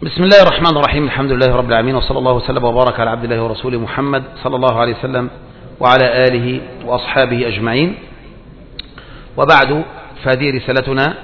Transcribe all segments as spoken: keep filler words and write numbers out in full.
بسم الله الرحمن الرحيم. الحمد لله رب العالمين، وصلى الله وسلم وبارك على عبد الله ورسوله محمد صلى الله عليه وسلم وعلى آله وأصحابه أجمعين. وبعد، فهذه رسالتنا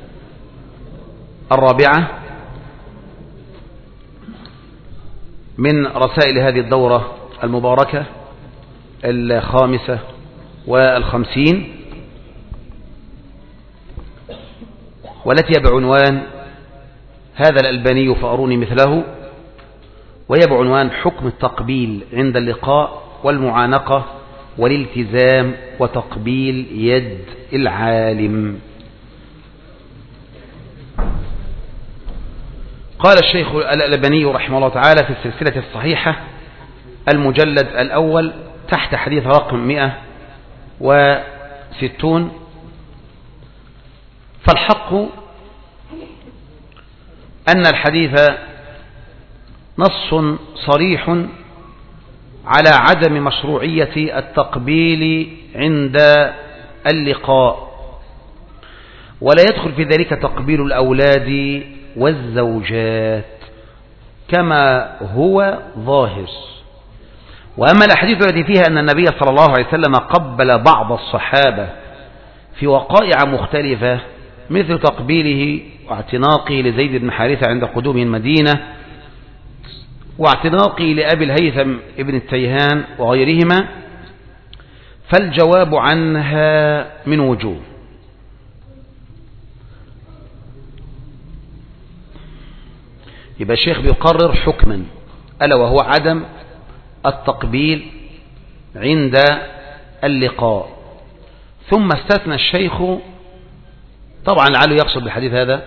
الرابعة من رسائل هذه الدورة المباركة الخامسة والخمسين، والتي بعنوان هذا الألباني فأروني مثله، وهي بعنوان حكم التقبيل عند اللقاء والمعانقة والالتزام وتقبيل يد العالم. قال الشيخ الألباني رحمه الله تعالى في السلسلة الصحيحة المجلد الأول تحت حديث رقم مئة وستون: فالحق أن الحديث نص صريح على عدم مشروعية التقبيل عند اللقاء، ولا يدخل في ذلك تقبيل الأولاد والزوجات كما هو ظاهر. وأما الأحاديث التي فيها أن النبي صلى الله عليه وسلم قبل بعض الصحابة في وقائع مختلفة، مثل تقبيله واعتناقه لزيد بن حارثة عند قدومه المدينة، واعتناقه لأبي الهيثم ابن التيهان وغيرهما، فالجواب عنها من وجوه. يبقى الشيخ بيقرر حكما، ألا وهو عدم التقبيل عند اللقاء. ثم استثنى الشيخ، طبعا لعله يقصد بالحديث هذا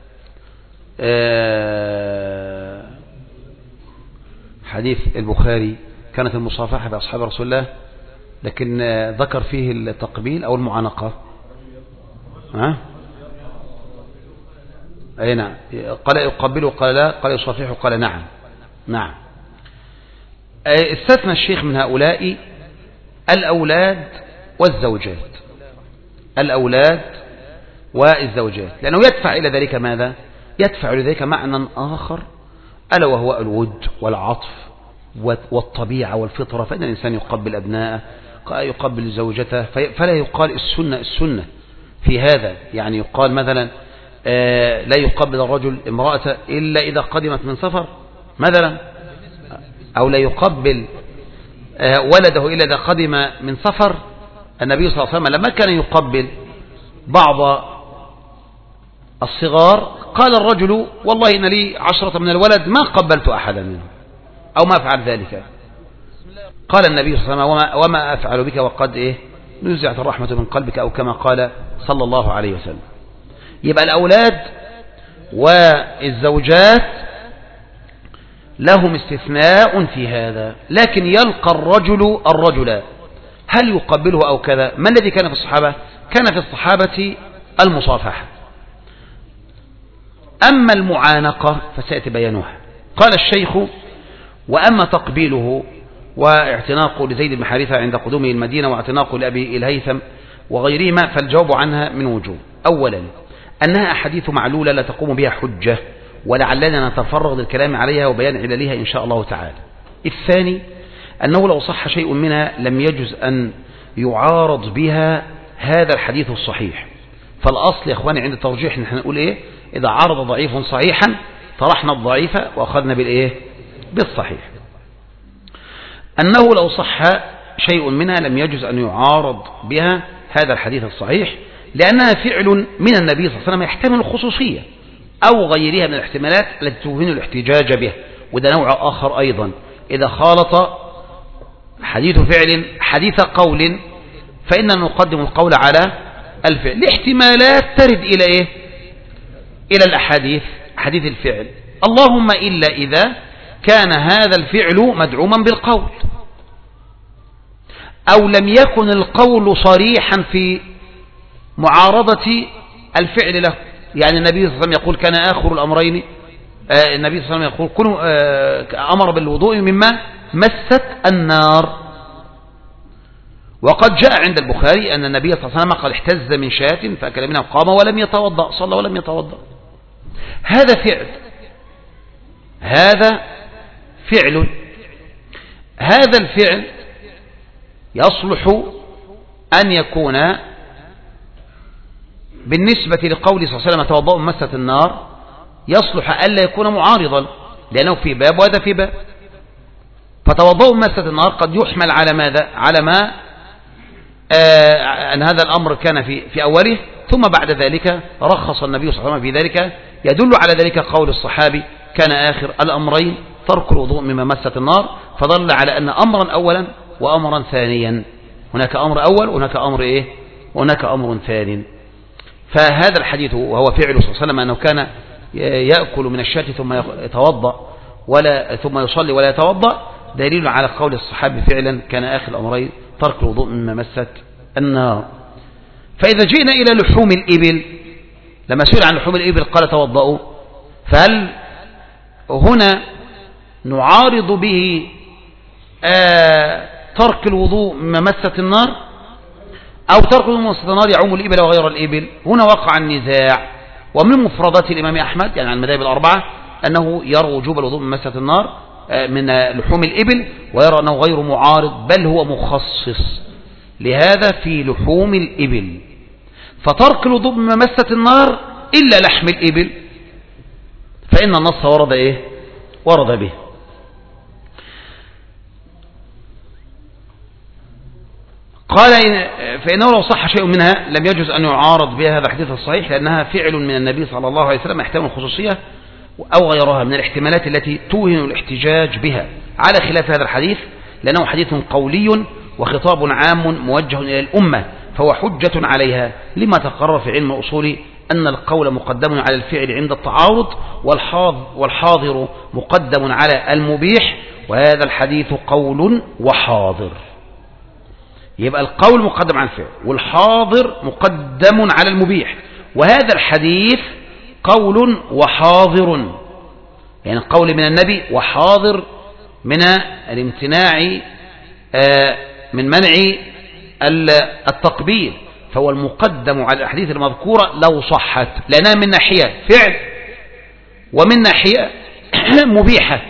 حديث البخاري كانت المصافحة بأصحاب رسول الله، لكن ذكر فيه التقبيل أو المعانقة. ها؟ أي نعم. قال يقبله قال لا، قال يصافحه قال نعم نعم. استثنى الشيخ من هؤلاء الأولاد والزوجات، الأولاد والزوجات، لأنه يدفع إلى ذلك ماذا؟ يدفع إلى ذلك معنى آخر، ألا وهو الود والعطف والطبيعة والفطرة. فإن الإنسان يقبل أبناءه، يقبل زوجته، فلا يقال السنة السنة في هذا. يعني يقال مثلا لا يقبل الرجل امرأته إلا إذا قدمت من سفر مثلا، أو لا يقبل ولده إلا إذا قدم من سفر. النبي صلى الله عليه وسلم لما كان يقبل بعض الصغار قال الرجل: والله إن لي عشرة من الولد ما قبلت أحدا منهم، أو ما أفعل ذلك. قال النبي صلى الله عليه وسلم: وما, وما أفعل بك وقد إيه نزعت الرحمة من قلبك، أو كما قال صلى الله عليه وسلم. يبقى الأولاد والزوجات لهم استثناء في هذا، لكن يلقى الرجل الرجل هل يقبله أو كذا. ما الذي كان في الصحابة؟ كان في الصحابة المصافحة. أما المعانقة فسيأتي بيانها. قال الشيخ: وأما تقبيله واعتناقه لزيد بن حارثة عند قدومه المدينة، واعتناقه لأبي الهيثم وغيرهما، فالجواب عنها من وجوه. أولا، أنها أحاديث معلولة لا تقوم بها حجة، ولعلنا نتفرغ للكلام عليها وبيان عللها إن شاء الله تعالى. الثاني، أنه لو صح شيء منها لم يجز أن يعارض بها هذا الحديث الصحيح. فالأصل يا إخواني عند الترجيح نحن نقول إيه؟ إذا عارض ضعيف صحيحا طرحنا الضعيف وأخذنا بالإيه؟ بالصحيح. أنه لو صح شيء منها لم يجز أن يعارض بها هذا الحديث الصحيح، لأنها فعل من النبي صلى الله عليه وسلم يحتمل الخصوصية أو غيرها من الاحتمالات التي توهن الاحتجاج به. وده نوع آخر أيضا، إذا خالط حديث فعل حديث قول فإننا نقدم القول على الفعل. الاحتمالات ترد إلى إيه؟ إلى الأحاديث حديث الفعل، اللهم إلا إذا كان هذا الفعل مدعوما بالقول، أو لم يكن القول صريحا في معارضة الفعل له. يعني النبي صلى الله عليه وسلم يقول: كان آخر الأمرين، آه النبي صلى الله عليه وسلم يقول: كنوا آه أمر بالوضوء مما مست النار. وقد جاء عند البخاري أن النبي صلى الله عليه وسلم قد احتز من شاة فأكل منها قام ولم يتوضأ، صلى ولم يتوضأ. هذا فعل. هذا فعل، هذا الفعل يصلح أن يكون بالنسبة لقول صلى الله عليه وسلم توضأوا من مسة النار، يصلح ألا يكون معارضا، لأنه في باب وهذا في باب. فتوضأوا من مسة النار قد يحمل على ماذا؟ على ما آه أن هذا الأمر كان في في أوله، ثم بعد ذلك رخص النبي صلى الله عليه وسلم في ذلك. يدل على ذلك قول الصحابي كان آخر الأمرين ترك الوضوء مما مست النار، فدل على أن أمرا أولا وأمرا ثانيا، هناك أمر أول وهناك أمر إيه؟ وهناك أمر ثاني. فهذا الحديث وهو فعل صلى الله عليه وسلم أنه كان يأكل من الشاة ثم يتوضأ ولا ثم يصلي ولا يتوضأ، دليل على قول الصحابي فعلا كان آخر الأمرين ترك الوضوء مما مست النار. فإذا جئنا إلى لحوم الإبل، لما سئل عن لحوم الإبل قال توضأوا، فهل هنا نعارض به آه ترك الوضوء مما مست النار، أو ترك الوضوء مما مست النار يعم الإبل وغير الإبل؟ هنا وقع النزاع. ومن مفردات الإمام أحمد يعني عن المذاهب الأربعة أنه يرى وجوب الوضوء من مسة النار من لحوم الإبل، ويرى أنه غير معارض بل هو مخصص لهذا في لحوم الإبل. فترك الوضوء من مسة النار إلا لحم الإبل فإن النص ورد إيه؟ ورد به. قال فإنه لو صح شيء منها لم يجوز أن يعارض بها هذا الحديث الصحيح، لأنها فعل من النبي صلى الله عليه وسلم يحتمل الخصوصية أو غيرها من الاحتمالات التي توهن الاحتجاج بها، على خلاف هذا الحديث لأنه حديث قولي وخطاب عام موجه إلى الأمة، فهو حجة عليها، لما تقرر في علم الأصول أن القول مقدم على الفعل عند التعارض، والحاضر مقدم على المبيح، وهذا الحديث قول وحاضر. يبقى القول مقدم على الفعل والحاضر مقدم على المبيح، وهذا الحديث قول وحاضر، يعني القول من النبي وحاضر من الامتناع من منع التقبيل، فهو المقدم على الأحاديث المذكورة لو صحت، لأنها من ناحية فعل ومن ناحية مبيحة.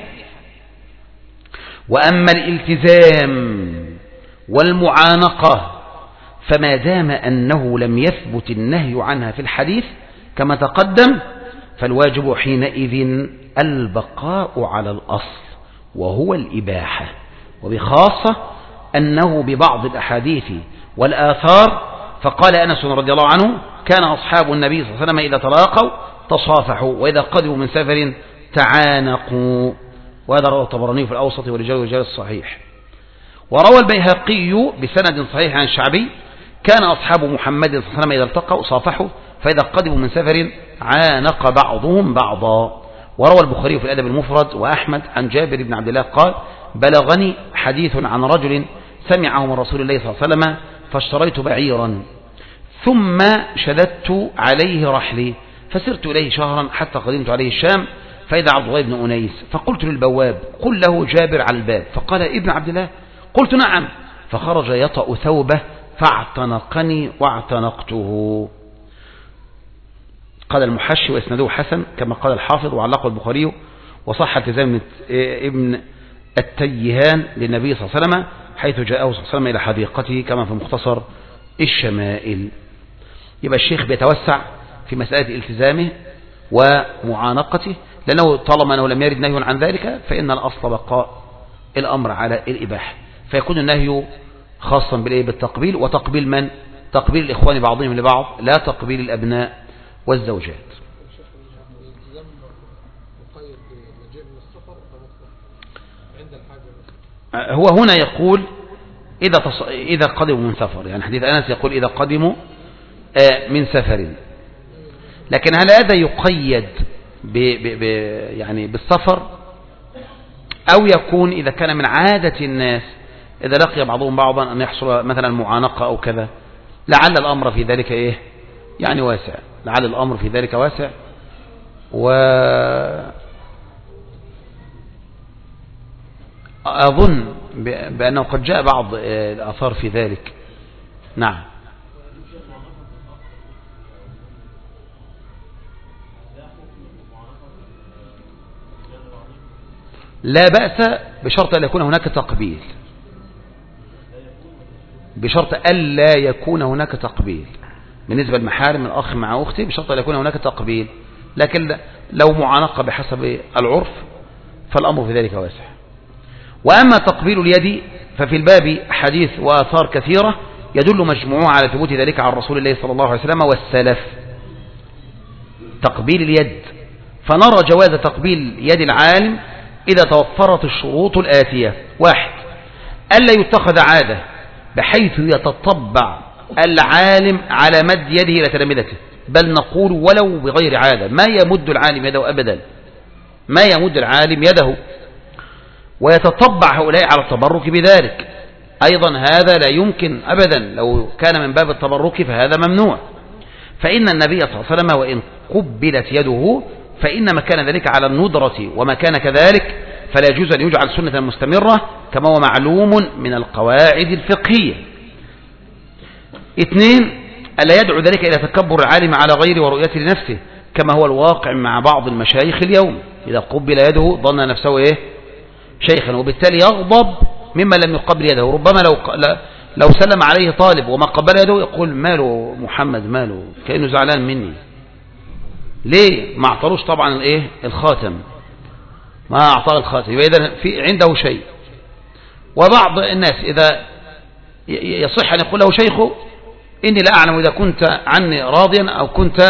وأما الالتزام والمعانقة فما دام أنه لم يثبت النهي عنها في الحديث كما تقدم، فالواجب حينئذ البقاء على الأصل وهو الإباحة، وبخاصة أنه ببعض الأحاديث والآثار، فقال أنس رضي الله عنه كان أصحاب النبي صلى الله عليه وسلم إذا تلاقوا تصافحوا وإذا قدموا من سفر تعانقوا، وهذا رواه الطبراني في الأوسط ورجال ورجال الصحيح. وروى البيهقي بسند صحيح عن الشعبي كان أصحاب محمد صلى الله عليه وسلم إذا التقوا صافحوا فإذا قدموا من سفر عانق بعضهم بعضا. وروى البخاري في الأدب المفرد وأحمد عن جابر بن عبد الله قال بلغني حديث عن رجل سمعه من رسول الله صلى الله عليه وسلم فاشتريت بعيرا ثم شددت عليه رحلي فسرت إليه شهرا حتى قدمت عليه الشام فإذا عبد الله بن أنيس فقلت للبواب قل له جابر على الباب، فقال ابن عبد الله، قلت نعم، فخرج يطأ ثوبه فاعتنقني واعتنقته. قال المحشي واسنده حسن كما قال الحافظ وعلقه البخاري، وصح التزام ابن التيهان للنبي صلى الله عليه وسلم حيث جاءه صلى الله عليه وسلم إلى حديقته كما في مختصر الشمائل. يبقى الشيخ بيتوسع في مسألة التزامه ومعانقته، لأنه طالما أنه لم يرد نهي عن ذلك فإن الأصل بقاء الأمر على الإباحة، فيكون النهي خاصا بالتقبيل، وتقبيل من؟ تقبيل الإخوان بعضهم لبعض، لا تقبيل الأبناء والزوجات. هو هنا يقول إذا تص... إذا قدموا من سفر، يعني حديث أنس يقول إذا قدموا من سفر، لكن هل هذا يقيد ب... ب... ب... يعني بالسفر، أو يكون إذا كان من عادة الناس إذا لقي بعضهم بعضا أن يحصل مثلا معانقة أو كذا؟ لعل الأمر في ذلك إيه يعني واسع، لعل الأمر في ذلك واسع. وأظن بأنه قد جاء بعض الآثار في ذلك. نعم. لا بأس بشرط أن يكون هناك تقبيل، بشرط ألا يكون هناك تقبيل بالنسبة للمحارم الأخ مع أختي، بشرط أن يكون هناك تقبيل. لكن لو معانقة بحسب العرف فالأمر في ذلك واسع. وأما تقبيل اليد ففي الباب حديث وآثار كثيرة يدل مجموعة على ثبوت ذلك عن رسول الله صلى الله عليه وسلم والسلف. تقبيل اليد، فنرى جواز تقبيل يد العالم إذا توفرت الشروط الآتية: واحد، ألا يتخذ عادة بحيث يتطبع العالم على مد يده إلى تلامذته، بل نقول ولو بغير عادة، ما يمد العالم يده أبدا، ما يمد العالم يده ويتطبع هؤلاء على التبرك بذلك. أيضا هذا لا يمكن أبدا، لو كان من باب التبرك فهذا ممنوع، فإن النبي صلى الله عليه وسلم وإن قبلت يده فإنما كان ذلك على الندرة، وما كان كذلك فلا يجوز أن يجعل سنة مستمرة كما هو معلوم من القواعد الفقهية. اثنين، ألا يدعو ذلك إلى تكبر العالم على غير ورؤيته لنفسه كما هو الواقع مع بعض المشايخ اليوم، إذا قبل يده ظن نفسه إيه؟ شيخا، وبالتالي يغضب مما لم يقبل يده. ربما لو لو سلم عليه طالب وما قبل يده يقول ماله محمد، ماله، كأنه زعلان مني. ليه؟ ما اعطروش طبعا الايه الخاتم، ما اعطاه الخاتم، يبقى اذا في عنده شيء. وبعض الناس اذا يصح ان يقول له شيخه اني لا اعلم اذا كنت عني راضيا او كنت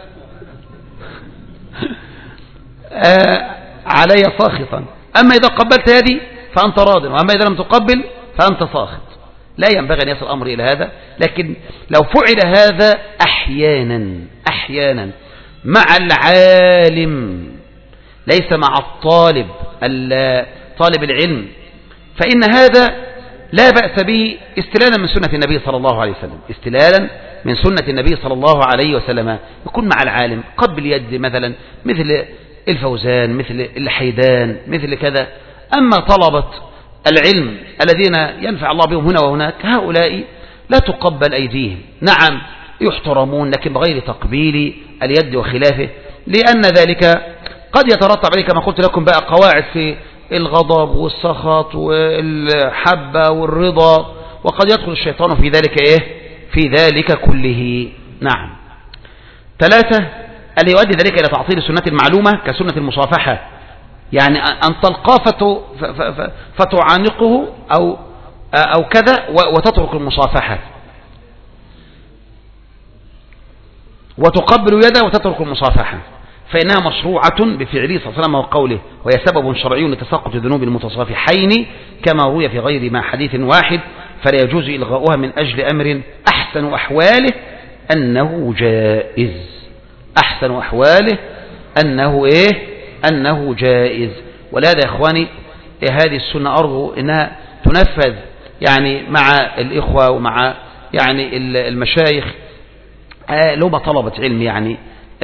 علي ساخطا، اما اذا قبلت يدي فانت راض، واما اذا لم تقبل فانت ساخط. لا ينبغي ان يصل الامر الى هذا، لكن لو فعل هذا احيانا احيانا مع العالم ليس مع الطالب طالب العلم، فإن هذا لا بأس به استلالا من سنة النبي صلى الله عليه وسلم، استلالا من سنة النبي صلى الله عليه وسلم، يكون مع العالم قبل يد مثلا مثل الفوزان، مثل الحيدان، مثل كذا. أما طلبة العلم الذين ينفع الله بهم هنا وهناك، هؤلاء لا تقبل أيديهم، نعم يحترمون لكن بغير تقبيل اليد وخلافه، لأن ذلك قد يترتب عليه كما قلت لكم بقى قواعد في الغضب والسخط والحبة والرضا، وقد يدخل الشيطان في ذلك إيه؟ في ذلك كله. نعم. ثلاثة، اللي يؤدي ذلك إلى تعطيل السنة المعلومة كسنة المصافحة، يعني أن تلقى فتعانقه أو أو كذا وتترك المصافحة، وتقبل يده وتترك المصافحة، فإنها مشروعة بفعله صلى الله عليه وسلم وقوله، وهي سبب شرعي لتساقط ذنوب المتصافحين كما روي في غير ما حديث واحد، فلا يجوز إلغاؤها من أجل أمر أحسن أحواله أنه جائز. أحسن أحواله أنه إيه؟ أنه جائز. ولهذا يا إخواني هذه السنة أرجو أنها تنفذ يعني مع الإخوة ومع يعني المشايخ لو ما طلبت علم، يعني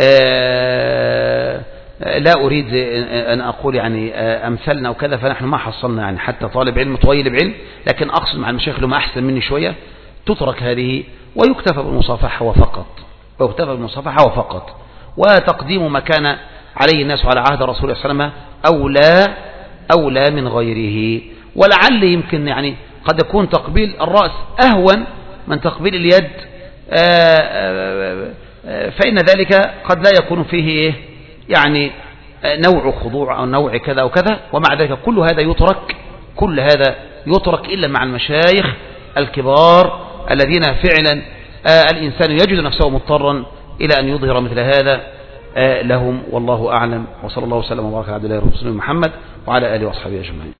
لا أريد أن أقول يعني أمثلنا وكذا، فنحن ما حصلنا يعني حتى طالب علم طويل بعلم، لكن أقصد مع المشايخ لهم أحسن مني شوية تترك هذه ويكتفى بالمصافحة وفقط، ويكتفى بالمصافحة وفقط، وتقديم ما كان عليه الناس على عهد رسول الله صلى الله عليه وسلم أولى أولى من غيره. ولعل يمكن يعني قد يكون تقبيل الرأس أهون من تقبيل اليد، فإن ذلك قد لا يكون فيه يعني نوع خضوع أو نوع كذا أو كذا، ومع ذلك كل هذا يترك كل هذا يترك إلا مع المشايخ الكبار الذين فعلا الإنسان يجد نفسه مضطرا إلى أن يظهر مثل هذا لهم، والله أعلم. وصلى الله وسلم وبارك على عبد الله ورسوله محمد وعلى آله وأصحابه أجمعين.